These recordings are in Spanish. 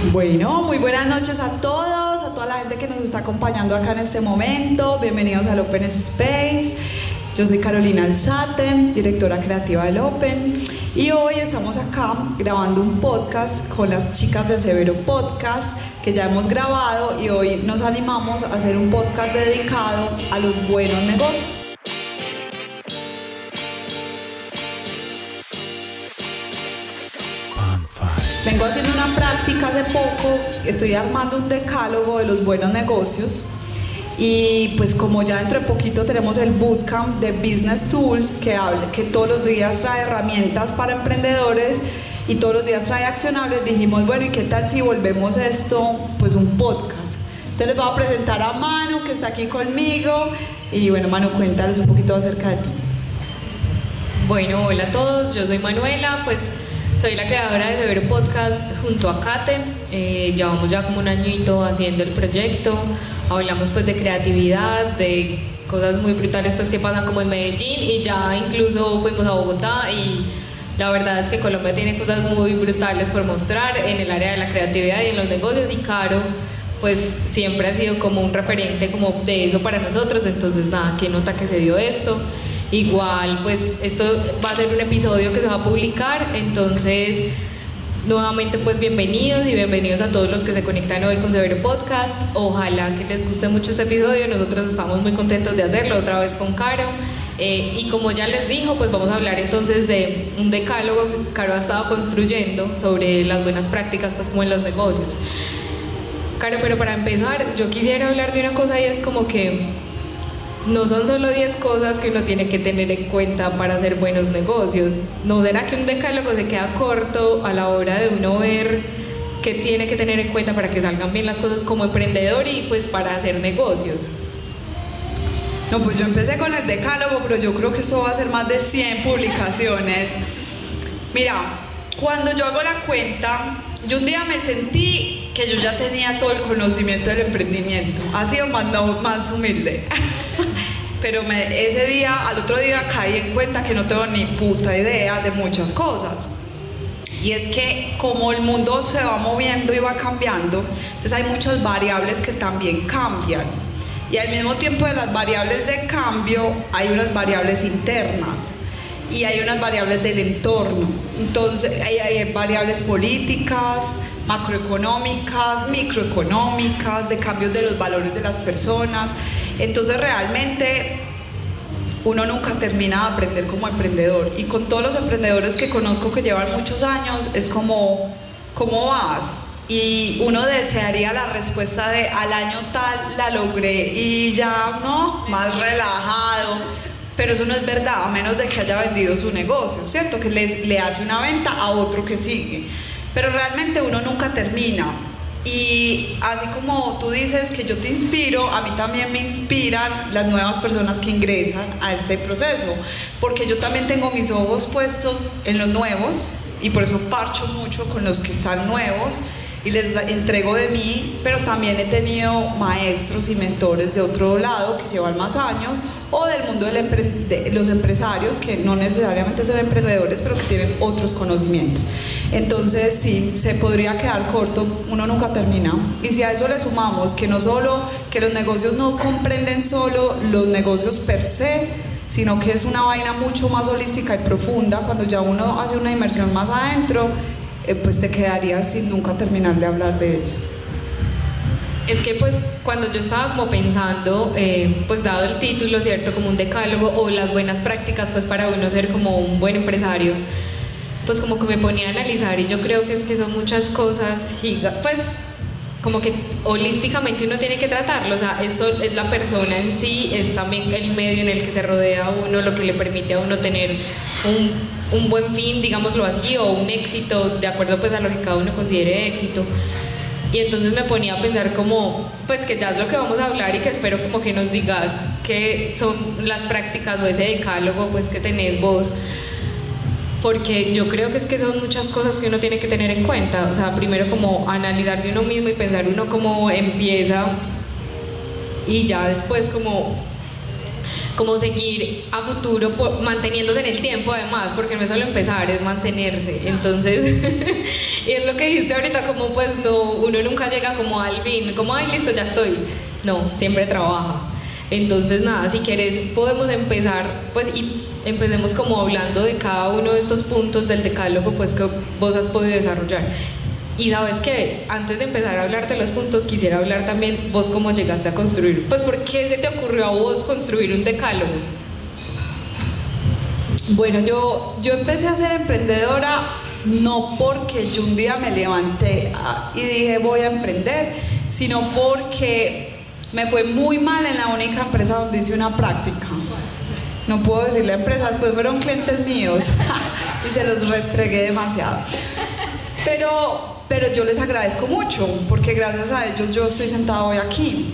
Bueno, muy buenas noches a todos, a toda la gente que nos está acompañando acá en este momento. Bienvenidos al Open Space. Yo soy Carolina Alzate, directora creativa del Open, y hoy estamos acá grabando un podcast con las chicas de Severo Podcast que ya hemos grabado, y hoy nos animamos a hacer un podcast dedicado a los buenos negocios. Vengo haciendo una práctica hace poco, estoy armando un decálogo de los buenos negocios, y pues como ya dentro de poquito tenemos el bootcamp de Business Tools que todos los días trae herramientas para emprendedores y todos los días trae accionables, dijimos bueno, ¿y qué tal si volvemos esto pues un podcast? Entonces les voy a presentar a Manu, que está aquí conmigo, y bueno, Manu, cuéntales un poquito acerca de ti. Bueno, hola a todos, yo soy Manuela, pues soy la creadora de Severo Podcast junto a Kate. Llevamos ya como un añito haciendo el proyecto. Hablamos pues de creatividad, de cosas muy brutales pues que pasan como en Medellín, y ya incluso fuimos a Bogotá, y la verdad es que Colombia tiene cosas muy brutales por mostrar en el área de la creatividad y en los negocios, y Caro pues siempre ha sido como un referente como de eso para nosotros. Entonces nada, qué nota que se dio esto. Igual pues esto va a ser un episodio que se va a publicar, entonces nuevamente pues bienvenidos y bienvenidos a todos los que se conectan hoy con Severo Podcast. Ojalá que les guste mucho este episodio, nosotros estamos muy contentos de hacerlo otra vez con Caro, y como ya les dijo, pues vamos a hablar entonces de un decálogo que Caro ha estado construyendo sobre las buenas prácticas pues como en los negocios. Caro, pero para empezar yo quisiera hablar de una cosa, y es como que no son solo 10 cosas que uno tiene que tener en cuenta para hacer buenos negocios. ¿No será que un decálogo se queda corto a la hora de uno ver qué tiene que tener en cuenta para que salgan bien las cosas como emprendedor y pues para hacer negocios? No, pues yo empecé con el decálogo, pero yo creo que esto va a ser más de 100 publicaciones. Mira, cuando yo hago la cuenta, yo un día me sentí que yo ya tenía todo el conocimiento del emprendimiento, así o más humilde. Pero ese día, al otro día caí en cuenta que no tengo ni puta idea de muchas cosas. Y es que como el mundo se va moviendo y va cambiando, entonces hay muchas variables que también cambian. Y al mismo tiempo de las variables de cambio, hay unas variables internas y hay unas variables del entorno. Entonces hay variables políticas, macroeconómicas, microeconómicas, de cambios de los valores de las personas. Entonces realmente uno nunca termina de aprender como emprendedor, y con todos los emprendedores que conozco que llevan muchos años es como ¿cómo vas? Y uno desearía la respuesta de al año tal la logré y ya no, más relajado, pero eso no es verdad, a menos de que haya vendido su negocio, ¿cierto? Que le hace una venta a otro que sigue, pero realmente uno nunca termina. Y así como tú dices que yo te inspiro, a mí también me inspiran las nuevas personas que ingresan a este proceso, porque yo también tengo mis ojos puestos en los nuevos, y por eso parcho mucho con los que están nuevos y les entrego de mí, pero también he tenido maestros y mentores de otro lado que llevan más años, o del mundo de los empresarios que no necesariamente son emprendedores, pero que tienen otros conocimientos. Entonces sí, se podría quedar corto, uno nunca termina. Y si a eso le sumamos que no solo, que los negocios no comprenden solo los negocios per se, sino que es una vaina mucho más holística y profunda, cuando ya uno hace una inmersión más adentro, pues te quedarías sin nunca terminar de hablar de ellos. Es que pues cuando yo estaba como pensando, pues dado el título, ¿cierto? Como un decálogo o las buenas prácticas pues para uno ser como un buen empresario, pues como que me ponía a analizar, y yo creo que es que son muchas cosas, pues como que holísticamente uno tiene que tratarlo. O sea, eso es la persona en sí, es también el medio en el que se rodea a uno, lo que le permite a uno tener un buen fin, digámoslo así, o un éxito, de acuerdo pues a lo que cada uno considere éxito. Y entonces me ponía a pensar como, pues que ya es lo que vamos a hablar, y que espero como que nos digas qué son las prácticas o ese decálogo pues que tenés vos, porque yo creo que es que son muchas cosas que uno tiene que tener en cuenta. O sea, primero como analizarse uno mismo y pensar uno cómo empieza, y ya después como como seguir a futuro manteniéndose en el tiempo además, porque no es solo empezar, es mantenerse. Entonces, y es lo que dijiste ahorita, como pues no, uno nunca llega como al fin, como ay listo, ya estoy. No, siempre trabaja. Entonces nada, si quieres podemos empezar pues y empecemos como hablando de cada uno de estos puntos del decálogo pues que vos has podido desarrollar. Y sabes que antes de empezar a hablar de los puntos quisiera hablar también vos cómo llegaste a construir, pues ¿por qué se te ocurrió a vos construir un decálogo? Bueno, yo empecé a ser emprendedora no porque yo un día me levanté y dije voy a emprender, sino porque me fue muy mal en la única empresa donde hice una práctica. No puedo decir la empresa, después fueron clientes míos y se los restregué demasiado. Pero yo les agradezco mucho, porque gracias a ellos yo estoy sentada hoy aquí.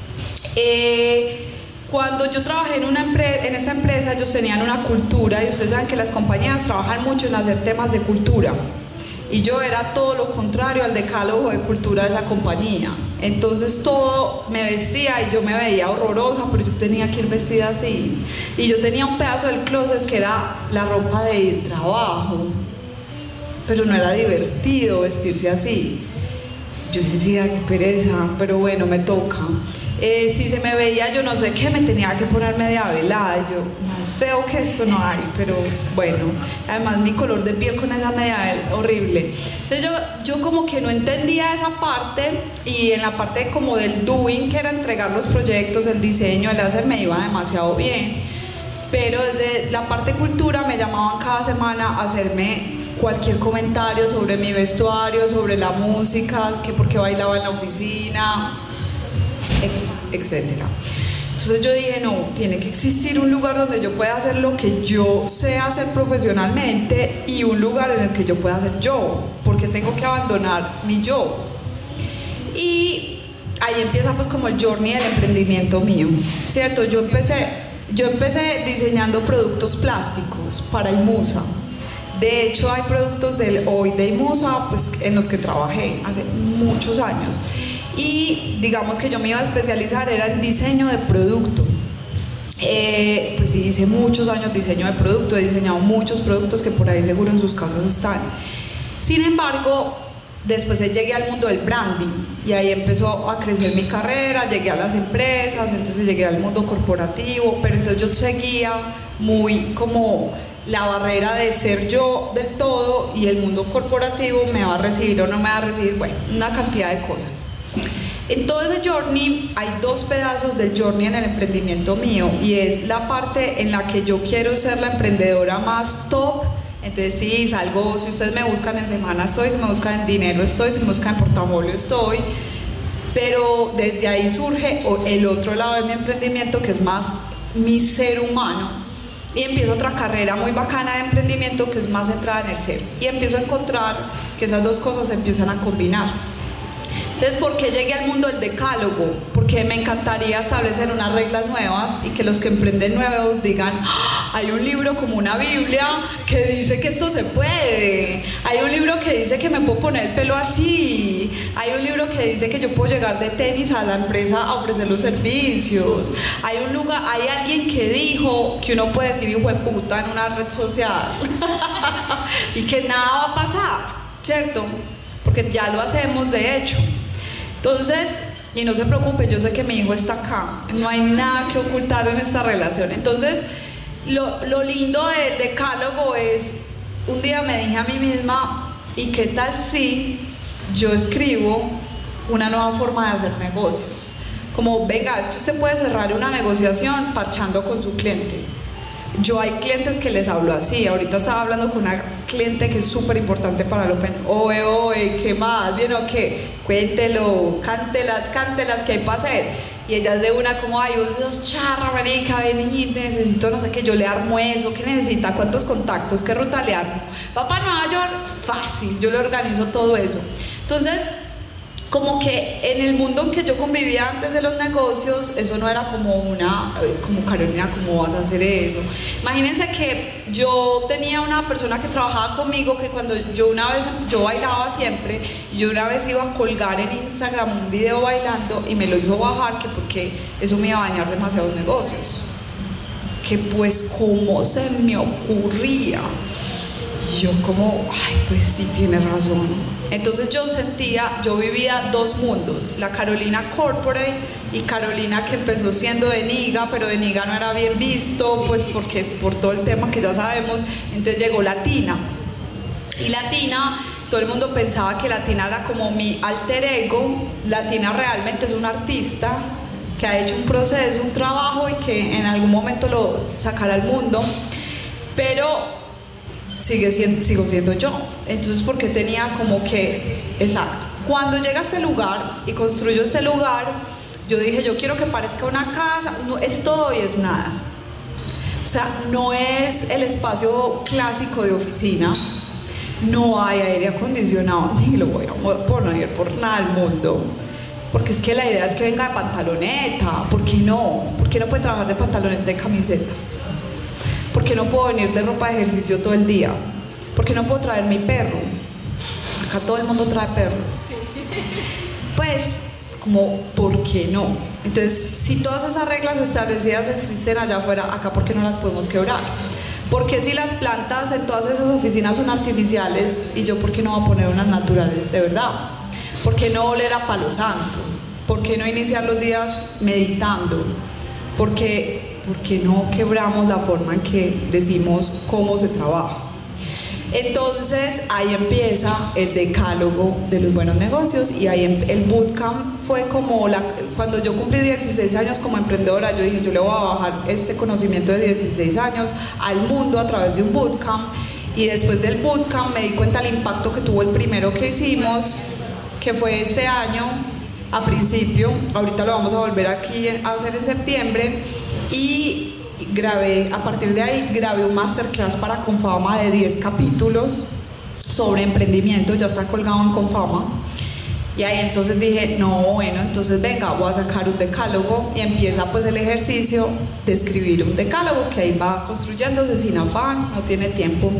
Cuando yo trabajé en esta empresa, ellos tenían una cultura, y ustedes saben que las compañías trabajan mucho en hacer temas de cultura. Y yo era todo lo contrario al decálogo de cultura de esa compañía. Entonces todo me vestía y yo me veía horrorosa, pero yo tenía que ir vestida así. Y yo tenía un pedazo del closet que era la ropa de trabajo, pero no era divertido vestirse así. Yo decía, qué pereza, pero bueno, me toca. Si se me veía, yo no sé qué, me tenía que poner media velada. Yo, más feo que esto no hay, pero bueno. Además, mi color de piel con esa media velada, horrible. Entonces yo como que no entendía esa parte, y en la parte como del doing, que era entregar los proyectos, el diseño, el hacer, me iba demasiado bien. Pero desde la parte cultura me llamaban cada semana a hacerme cualquier comentario sobre mi vestuario, sobre la música, que por qué bailaba en la oficina, etcétera. Entonces yo dije, no, tiene que existir un lugar donde yo pueda hacer lo que yo sé hacer profesionalmente y un lugar en el que yo pueda hacer yo, porque tengo que abandonar mi yo. Y ahí empieza pues como el journey del emprendimiento mío, ¿cierto? Yo empecé diseñando productos plásticos para IMUSA. De hecho, hay productos hoy de IMUSA pues, en los que trabajé hace muchos años. Y digamos que yo me iba a especializar era en diseño de producto. Pues sí, hice muchos años diseño de producto, he diseñado muchos productos que por ahí seguro en sus casas están. Sin embargo, después llegué al mundo del branding y ahí empezó a crecer mi carrera, llegué a las empresas, entonces llegué al mundo corporativo, pero entonces yo seguía muy como la barrera de ser yo del todo y el mundo corporativo me va a recibir o no me va a recibir, bueno, una cantidad de cosas. En todo ese journey hay dos pedazos del journey en el emprendimiento mío, y es la parte en la que yo quiero ser la emprendedora más top. Entonces sí, salgo, si ustedes me buscan en semana estoy, si me buscan en dinero estoy, si me buscan en portafolio estoy, pero desde ahí surge el otro lado de mi emprendimiento, que es más mi ser humano. Y empiezo otra carrera muy bacana de emprendimiento que es más centrada en el ser, y empiezo a encontrar que esas dos cosas se empiezan a combinar. Entonces, ¿por qué llegué al mundo del decálogo? Porque me encantaría establecer unas reglas nuevas y que los que emprenden nuevos digan, ¡ah! Hay un libro como una Biblia que dice que esto se puede, hay un libro que dice que me puedo poner el pelo así, hay un libro que dice que yo puedo llegar de tenis a la empresa a ofrecer los servicios, hay un lugar, hay alguien que dijo que uno puede decir hijo de puta en una red social y que nada va a pasar, ¿cierto? Porque ya lo hacemos de hecho. Entonces, y no se preocupen, yo sé que mi hijo está acá, no hay nada que ocultar en esta relación. Entonces, lo lindo del decálogo es, un día me dije a mí misma, ¿y qué tal si yo escribo una nueva forma de hacer negocios? Como, venga, es que usted puede cerrar una negociación parchando con su cliente. Yo hay clientes que les hablo así. Ahorita estaba hablando con una cliente que es súper importante para el Open. Oye, ¿qué más? ¿Bien o qué? Cuéntelo, cántelas, ¿qué hay para hacer? Y ella es de una como, ay, vos sos charra, marica, vení, necesito no sé qué, yo le armo eso, ¿qué necesita? ¿Cuántos contactos? ¿Qué ruta le armo? Va para Nueva York, fácil, yo le organizo todo eso. Entonces, como que en el mundo en que yo convivía antes de los negocios, eso no era como como Carolina, ¿cómo vas a hacer eso? Imagínense que yo tenía una persona que trabajaba conmigo que cuando yo bailaba siempre, y yo una vez iba a colgar en Instagram un video bailando y me lo dijo bajar que porque eso me iba a dañar demasiados negocios. que pues cómo se me ocurría. Y yo como, ay, pues sí, tiene razón. Entonces yo vivía dos mundos, la Carolina corporate y Carolina que empezó siendo de Niga, pero de Niga no era bien visto, pues porque por todo el tema que ya sabemos. Entonces llegó Latina. Y Latina, todo el mundo pensaba que Latina era como mi alter ego. Latina realmente es un artista que ha hecho un proceso, un trabajo y que en algún momento lo sacará al mundo, pero sigo siendo yo. Entonces, porque tenía como que, exacto, cuando llega a este lugar y construyo este lugar, yo dije, yo quiero que parezca una casa, no es todo y es nada. O sea, no es el espacio clásico de oficina, no hay aire acondicionado, ni lo voy a poner por nada al mundo, porque es que la idea es que venga de pantaloneta. ¿Por qué no? ¿Por qué no puede trabajar de pantaloneta y camiseta? ¿Por qué no puedo venir de ropa de ejercicio todo el día? ¿Por qué no puedo traer mi perro? Acá todo el mundo trae perros. Pues, como, ¿por qué no? Entonces, si todas esas reglas establecidas existen allá afuera, acá, ¿por qué no las podemos quebrar? Porque si las plantas en todas esas oficinas son artificiales, y yo, ¿por qué no voy a poner unas naturales de verdad? ¿Por qué no oler a palo santo? ¿Por qué no iniciar los días meditando? ¿Por qué no quebramos la forma en que decimos cómo se trabaja? Entonces ahí empieza el decálogo de los buenos negocios, y ahí el bootcamp fue como cuando yo cumplí 16 años como emprendedora, yo dije, yo le voy a bajar este conocimiento de 16 años al mundo a través de un bootcamp. Y después del bootcamp me di cuenta del impacto que tuvo el primero que hicimos, que fue este año a principio. Ahorita lo vamos a volver aquí a hacer en septiembre. Y a partir de ahí grabé un masterclass para Confama de 10 capítulos sobre emprendimiento, ya está colgado en Confama. Y ahí entonces dije, no, bueno, entonces venga, voy a sacar un decálogo, y empieza pues el ejercicio de escribir un decálogo, que ahí va construyéndose sin afán, no tiene tiempo.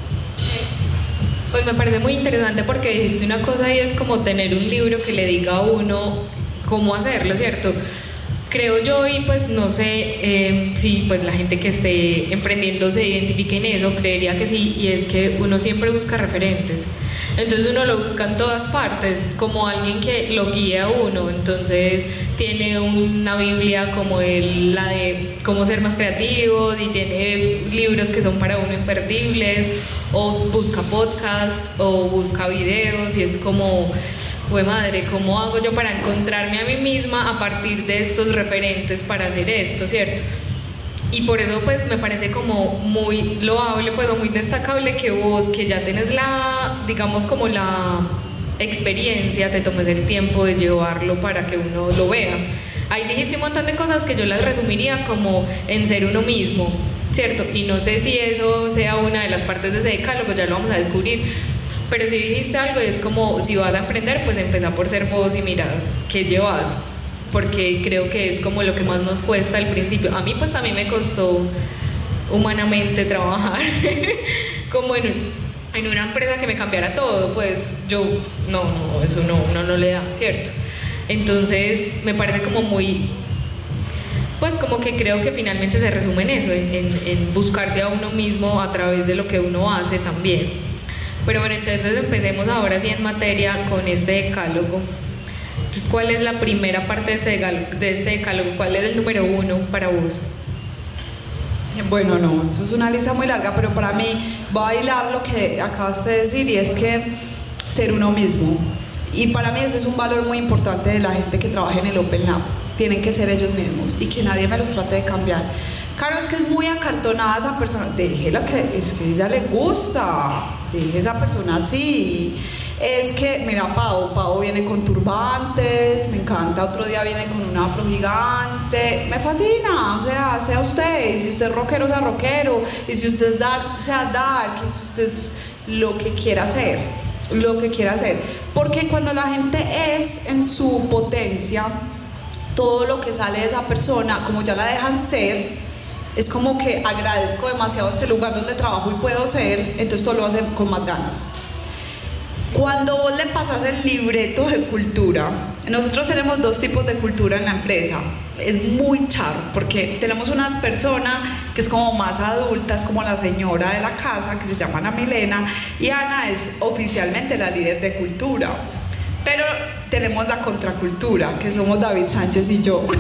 Pues me parece muy interesante porque dijiste una cosa, y es como tener un libro que le diga a uno cómo hacerlo, ¿cierto? Creo yo, y pues no sé si pues la gente que esté emprendiendo se identifique en eso, creería que sí, y es que uno siempre busca referentes. Entonces uno lo busca en todas partes, como alguien que lo guíe a uno. Entonces tiene una Biblia como la de cómo ser más creativos, y tiene libros que son para uno imperdibles, o busca podcast, o busca videos, y es como, güey madre, ¿cómo hago yo para encontrarme a mí misma a partir de estos referentes para hacer esto, ¿cierto? Y por eso pues me parece como muy loable, pues, o muy destacable que vos, que ya tenés digamos como la experiencia, te tomes el tiempo de llevarlo para que uno lo vea. Ahí dijiste un montón de cosas que yo las resumiría como en ser uno mismo, ¿cierto? Y no sé si eso sea una de las partes de ese decálogo, ya lo vamos a descubrir. Pero si dijiste algo, es como, si vas a emprender, pues empezá por ser vos y mira qué llevas, porque creo que es como lo que más nos cuesta al principio. A mí pues a mí me costó humanamente trabajar como en una empresa que me cambiara todo, pues yo, no, eso no, uno no le da, ¿cierto? Entonces me parece como muy, pues como que creo que finalmente se resume en eso, en buscarse a uno mismo a través de lo que uno hace también. Pero bueno, entonces empecemos ahora sí en materia con este decálogo. Entonces, ¿cuál es la primera parte de este decálogo? ¿Cuál es el número 1 para vos? Bueno, no, esto es una lista muy larga, pero para mí voy a hilar lo que acabaste de decir, y es que ser uno mismo. Y para mí ese es un valor muy importante de la gente que trabaja en el Open Lab. Tienen que ser ellos mismos y que nadie me los trate de cambiar. Claro, es que es muy acartonada esa persona. Déjela, que es que a ella le gusta. Deje esa persona así. Es que, mira, Pau viene con turbantes, me encanta, otro día viene con un afro gigante, me fascina, o sea usted, y si usted es rockero, sea rockero, y si usted es dark, sea dark, y si usted es lo que quiera hacer, porque cuando la gente es en su potencia, todo lo que sale de esa persona, como ya la dejan ser, es como que agradezco demasiado este lugar donde trabajo y puedo ser, entonces todo lo hacen con más ganas. Cuando vos le pasas el libreto de cultura, nosotros tenemos dos tipos de cultura en la empresa. Es muy charro porque tenemos una persona que es como más adulta, es como la señora de la casa, que se llama Ana Milena, y Ana es oficialmente la líder de cultura. Pero tenemos la contracultura, que somos David Sánchez y yo.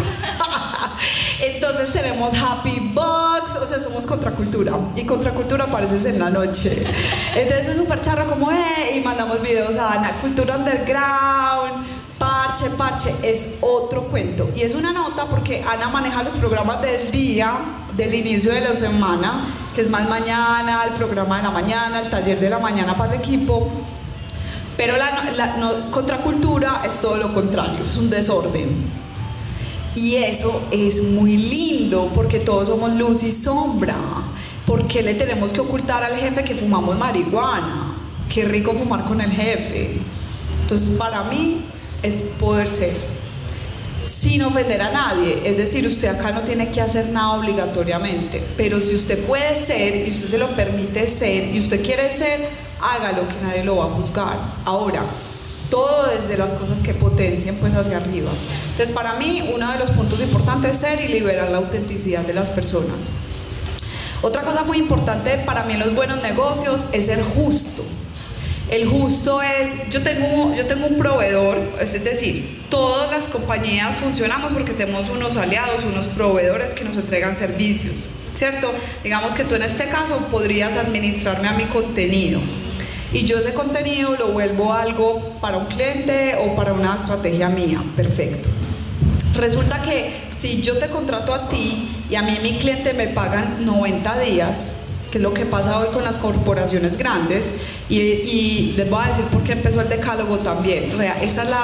Entonces tenemos Happy Bugs, o sea, somos contracultura. Y contracultura apareces en la noche. Entonces es súper charro como, y mandamos videos a Ana, cultura underground, parche, es otro cuento. Y es una nota porque Ana maneja los programas del día, del inicio de la semana, que es más mañana, el programa de la mañana, el taller de la mañana para el equipo. Pero la contracultura es todo lo contrario, es un desorden. Y eso es muy lindo porque todos somos luz y sombra. ¿Por qué le tenemos que ocultar al jefe que fumamos marihuana? Qué rico fumar con el jefe. Entonces, para mí es poder ser, sin ofender a nadie. Es decir, usted acá no tiene que hacer nada obligatoriamente, pero si usted puede ser y usted se lo permite ser y usted quiere ser, hágalo, que nadie lo va a juzgar. Ahora, todo desde las cosas que potencien pues hacia arriba. Entonces, para mí uno de los puntos importantes es ser y liberar la autenticidad de las personas. Otra cosa muy importante para mí en los buenos negocios es ser justo. El justo es, yo tengo un proveedor, es decir, todas las compañías funcionamos porque tenemos unos aliados, unos proveedores que nos entregan servicios, ¿cierto? Digamos que tú en este caso podrías administrarme a mi contenido y yo ese contenido lo vuelvo algo para un cliente o para una estrategia mía, perfecto. Resulta que si yo te contrato a ti y a mí mi cliente me pagan 90 días, que es lo que pasa hoy con las corporaciones grandes, y les voy a decir por qué empezó el decálogo también. Esa es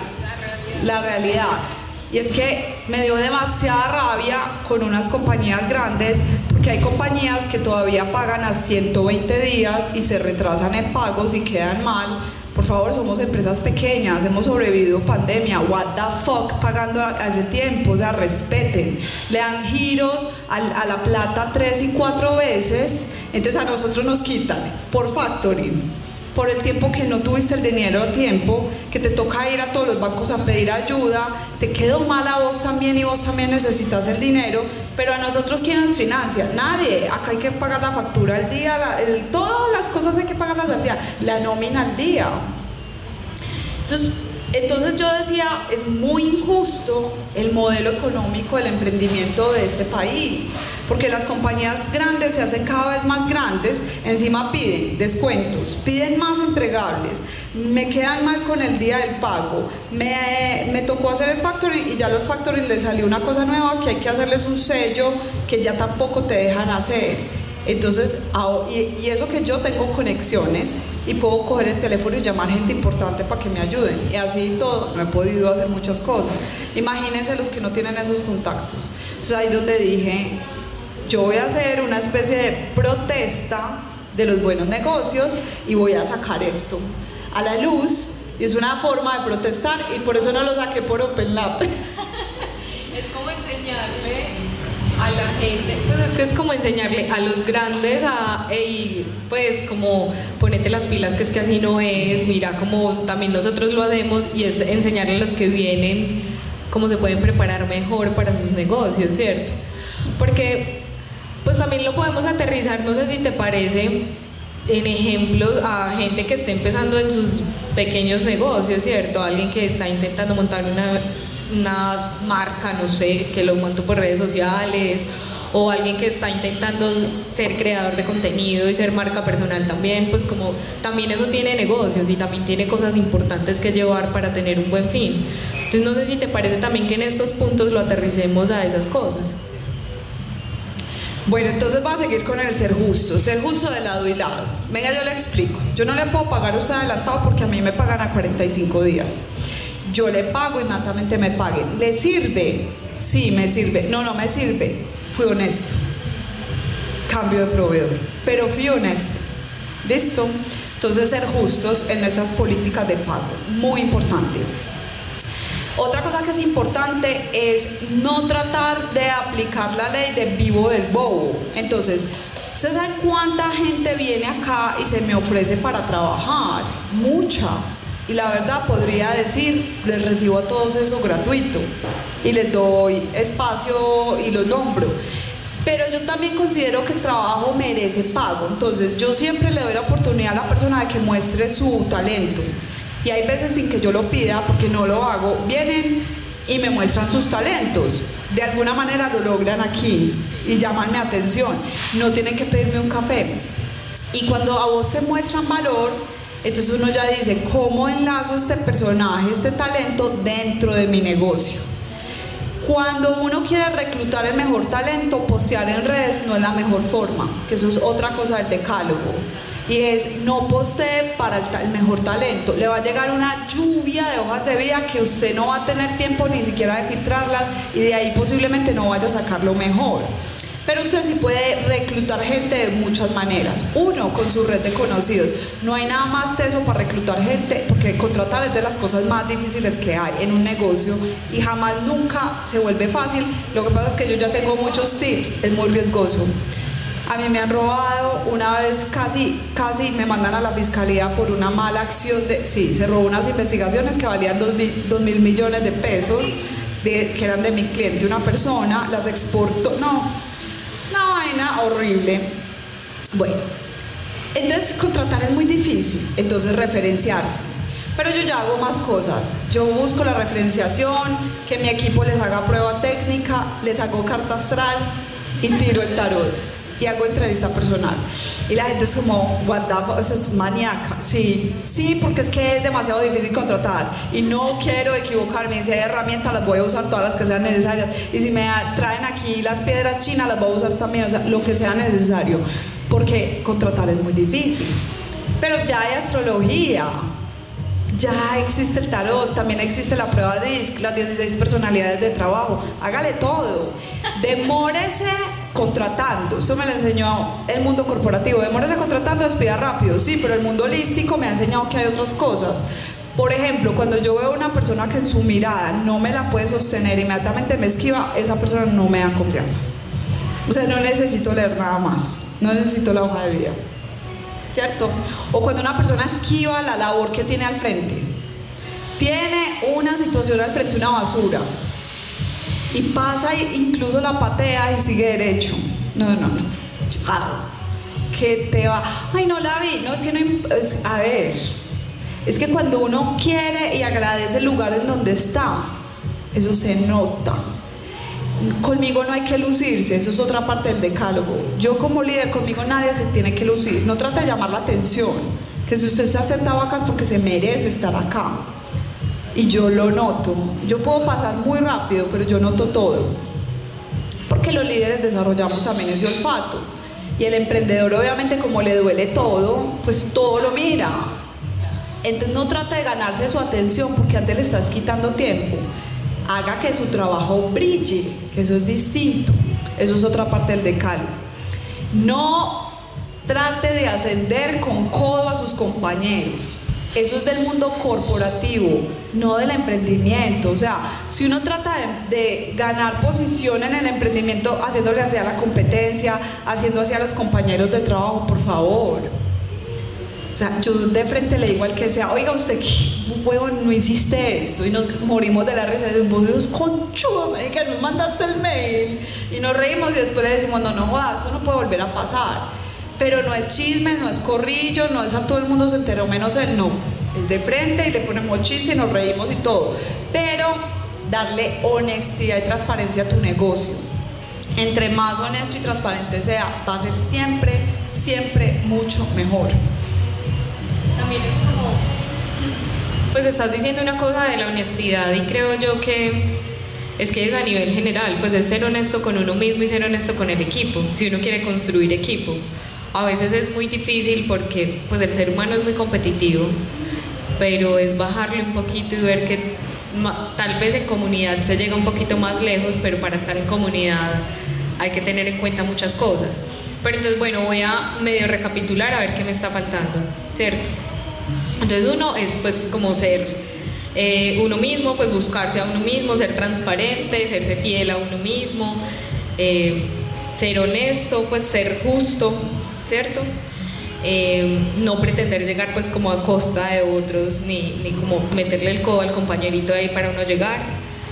la realidad. Y es que me dio demasiada rabia con unas compañías grandes, porque hay compañías que todavía pagan a 120 días y se retrasan en pagos y quedan mal. Por favor, somos empresas pequeñas, hemos sobrevivido pandemia, what the fuck pagando a ese tiempo, o sea, respeten. Le dan giros a la plata 3 y 4 veces, entonces a nosotros nos quitan por factoring, por el tiempo que no tuviste el dinero a tiempo, que te toca ir a todos los bancos a pedir ayuda, te quedó mal a vos también y vos también necesitas el dinero, pero a nosotros ¿quién nos financia? Nadie. Acá hay que pagar la factura al día, todas las cosas hay que pagarlas al día, la nómina al día. Entonces yo decía, es muy injusto el modelo económico del emprendimiento de este país, porque las compañías grandes se hacen cada vez más grandes, encima piden descuentos, piden más entregables, me quedan mal con el día del pago, me tocó hacer el factoring y ya los factoring les salió una cosa nueva que hay que hacerles un sello que ya tampoco te dejan hacer. Entonces, y eso que yo tengo conexiones y puedo coger el teléfono y llamar gente importante para que me ayuden, y así todo, no he podido hacer muchas cosas. Imagínense los que no tienen esos contactos. Entonces ahí es donde dije, yo voy a hacer una especie de protesta de los buenos negocios y voy a sacar esto a la luz, y es una forma de protestar, y por eso no lo saqué por Open Lab. Es como enseñarle a la gente, pues es que es como enseñarle a los grandes pues como ponete las pilas, que es que así no es, mira como también nosotros lo hacemos, y es enseñarle a los que vienen cómo se pueden preparar mejor para sus negocios, ¿cierto? Porque pues también lo podemos aterrizar, no sé si te parece, en ejemplos a gente que esté empezando en sus pequeños negocios, ¿cierto? Alguien que está intentando montar una marca, no sé, que lo montó por redes sociales, o alguien que está intentando ser creador de contenido y ser marca personal también, pues como también eso tiene negocios y también tiene cosas importantes que llevar para tener un buen fin. Entonces no sé si te parece también que en estos puntos lo aterricemos a esas cosas. Bueno, entonces va a seguir con el ser justo de lado y lado. Venga, yo le explico. Yo no le puedo pagar a usted adelantado porque a mí me pagan a 45 días. Yo le pago, inmediatamente me paguen. ¿Le sirve? Sí, me sirve. No, no me sirve. Fui honesto. Cambio de proveedor. Pero fui honesto. ¿Listo? Entonces, ser justos en esas políticas de pago. Muy importante. Otra cosa que es importante es no tratar de aplicar la ley de vivo del bobo. Entonces, ¿Ustedes saben cuánta gente viene acá y se me ofrece para trabajar? Mucha. Y la verdad podría decir, les recibo a todos eso gratuito y les doy espacio y los nombro. Pero yo también considero que el trabajo merece pago. Entonces yo siempre le doy la oportunidad a la persona de que muestre su talento. Y hay veces sin que yo lo pida, porque no lo hago, vienen y me muestran sus talentos. De alguna manera lo logran aquí y llaman mi atención. No tienen que pedirme un café. Y cuando a vos te muestran valor, entonces uno ya dice, ¿cómo enlazo este personaje, este talento dentro de mi negocio? Cuando uno quiere reclutar el mejor talento, postear en redes no es la mejor forma, que eso es otra cosa del decálogo. Y es, no postee para el mejor talento. Le va a llegar una lluvia de hojas de vida que usted no va a tener tiempo ni siquiera de filtrarlas, y de ahí posiblemente no vaya a sacar lo mejor. Pero usted sí puede reclutar gente de muchas maneras. Uno, con su red de conocidos. No hay nada más teso para reclutar gente, porque contratar es de las cosas más difíciles que hay en un negocio y jamás nunca se vuelve fácil. Lo que pasa es que yo ya tengo muchos tips, es muy riesgoso. A mí me han robado, una vez casi me mandan a la fiscalía por una mala acción sí, se robó unas investigaciones que valían 2.000 millones de pesos, que eran de mi cliente, una persona, las exportó, una vaina horrible. Bueno, entonces contratar es muy difícil, entonces referenciarse. Pero yo ya hago más cosas. Yo busco la referenciación, que mi equipo les haga prueba técnica, les hago carta astral y tiro el tarot. Y hago entrevista personal. Y la gente es como, what the fuck, es maníaca. Sí, porque es que es demasiado difícil contratar. Y no quiero equivocarme. Y si hay herramientas, las voy a usar todas las que sean necesarias. Y si me traen aquí las piedras chinas, las voy a usar también. O sea, lo que sea necesario. Porque contratar es muy difícil. Pero ya hay astrología. Ya existe el tarot, también existe la prueba DISC, las 16 personalidades de trabajo. Hágale todo. Demórese contratando. Esto me lo enseñó el mundo corporativo. Demórese contratando, despida rápido. Sí, pero el mundo holístico me ha enseñado que hay otras cosas. Por ejemplo, cuando yo veo a una persona que en su mirada no me la puede sostener, inmediatamente me esquiva, esa persona no me da confianza. O sea, no necesito leer nada más. No necesito la hoja de vida. ¿Cierto? O cuando una persona esquiva la labor que tiene al frente, tiene una situación al frente, una basura, y pasa e incluso la patea y sigue derecho. No, chao, que te va, ay, no la vi, no, es que no, a ver, es que cuando uno quiere y agradece el lugar en donde está, eso se nota. Conmigo no hay que lucirse, eso es otra parte del decálogo. Yo como líder, conmigo nadie se tiene que lucir. No trata de llamar la atención, que si usted está sentado acá es porque se merece estar acá. Y yo lo noto. Yo puedo pasar muy rápido, pero yo noto todo. Porque los líderes desarrollamos también ese olfato. Y el emprendedor, obviamente, como le duele todo, pues todo lo mira. Entonces no trate de ganarse su atención, porque antes le estás quitando tiempo. Haga que su trabajo brille, que eso es distinto. Eso es otra parte del decálogo. No trate de ascender con codo a sus compañeros. Eso es del mundo corporativo, no del emprendimiento. O sea, si uno trata de ganar posición en el emprendimiento haciéndole hacia la competencia, haciendo hacia los compañeros de trabajo, por favor. O sea, yo de frente le digo al que sea, oiga, usted qué huevo, no hiciste esto, y nos morimos de la risa, y decimos, conchudo, que nos mandaste el mail, y nos reímos y después le decimos, no jodas, esto no puede volver a pasar. Pero no es chisme, no es corrillo, no es a todo el mundo se enteró menos él, no, es de frente y le ponemos chiste y nos reímos y todo, pero darle honestidad y transparencia a tu negocio. Entre más honesto y transparente sea, va a ser siempre mucho mejor. También es como, pues estás diciendo una cosa de la honestidad, y creo yo que es a nivel general, pues es ser honesto con uno mismo y ser honesto con el equipo, si uno quiere construir equipo. A veces es muy difícil porque pues el ser humano es muy competitivo, pero es bajarle un poquito y ver que tal vez en comunidad se llega un poquito más lejos, pero para estar en comunidad hay que tener en cuenta muchas cosas. Pero entonces, bueno, voy a medio recapitular a ver qué me está faltando, ¿cierto? Entonces uno es pues como ser uno mismo, pues buscarse a uno mismo, ser transparente, serse fiel a uno mismo, ser honesto, pues ser justo, ¿cierto? No pretender llegar pues como a costa de otros, ni como meterle el codo al compañerito de ahí para uno llegar.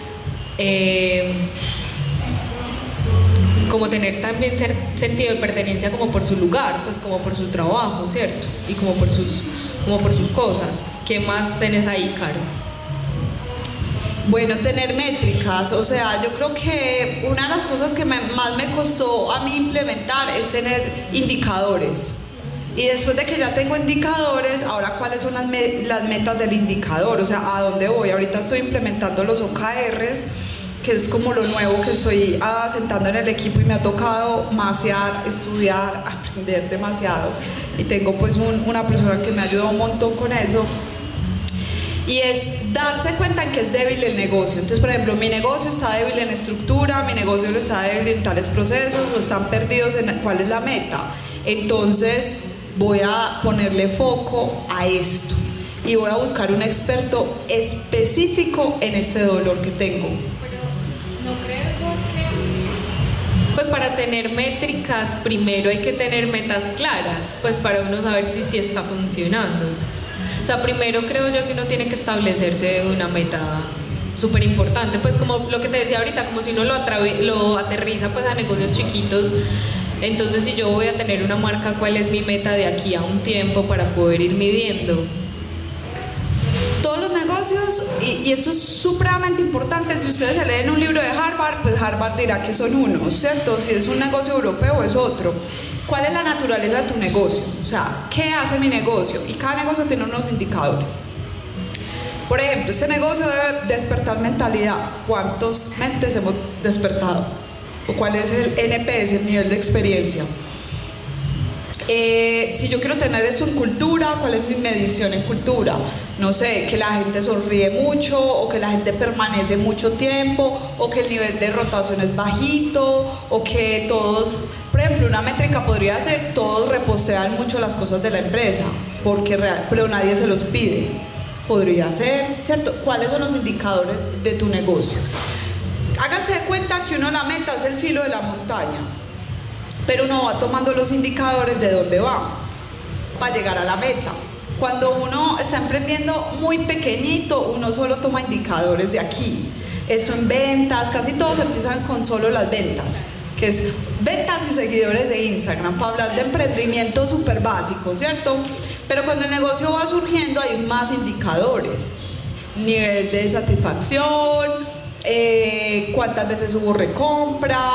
Como tener también sentido de pertenencia como por su lugar, pues como por su trabajo, ¿cierto? Y como por sus cosas. ¿Qué más tenés ahí, Caro? Bueno, tener métricas, o sea, yo creo que una de las cosas que más me costó a mí implementar es tener indicadores. Y después de que ya tengo indicadores, ahora cuáles son las metas del indicador, o sea, a dónde voy. Ahorita estoy implementando los OKRs, que es como lo nuevo que estoy asentando en el equipo y me ha tocado masear, estudiar, aprender demasiado. Y tengo pues una persona que me ayuda un montón con eso. Y es darse cuenta en que es débil el negocio. Entonces, por ejemplo, mi negocio está débil en estructura, mi negocio está débil en tales procesos, o están perdidos en cuál es la meta. Entonces, voy a ponerle foco a esto y voy a buscar un experto específico en este dolor que tengo. Pero, ¿no crees vos que pues para tener métricas primero hay que tener metas claras, pues para uno saber si está funcionando? O sea, primero creo yo que uno tiene que establecerse una meta súper importante, pues como lo que te decía ahorita, como si uno lo aterriza pues a negocios chiquitos. Entonces, si yo voy a tener una marca, ¿cuál es mi meta de aquí a un tiempo para poder ir midiendo? Todos los negocios, y esto es supremamente importante, si ustedes se leen un libro de Harvard, pues Harvard dirá que son unos, ¿cierto? Si es un negocio europeo es otro. ¿Cuál es la naturaleza de tu negocio? O sea, ¿qué hace mi negocio? Y cada negocio tiene unos indicadores. Por ejemplo, este negocio debe despertar mentalidad. ¿Cuántas mentes hemos despertado? ¿O cuál es el NPS, el nivel de experiencia? Si yo quiero tener esto en cultura, ¿cuál es mi medición en cultura? No sé, que la gente sonríe mucho, o que la gente permanece mucho tiempo, o que el nivel de rotación es bajito, o que todos, por ejemplo, una métrica podría ser todos repostean mucho las cosas de la empresa, pero nadie se los pide. Podría ser, ¿cierto? ¿Cuáles son los indicadores de tu negocio? Háganse de cuenta que uno la meta es el filo de la montaña, pero uno va tomando los indicadores de dónde va para llegar a la meta. Cuando uno está emprendiendo muy pequeñito, uno solo toma indicadores de aquí. Eso en ventas, casi todos empiezan con solo las ventas, que es ventas y seguidores de Instagram, para hablar de emprendimiento súper básico, ¿cierto? Pero cuando el negocio va surgiendo hay más indicadores. Nivel de satisfacción, cuántas veces hubo recompra,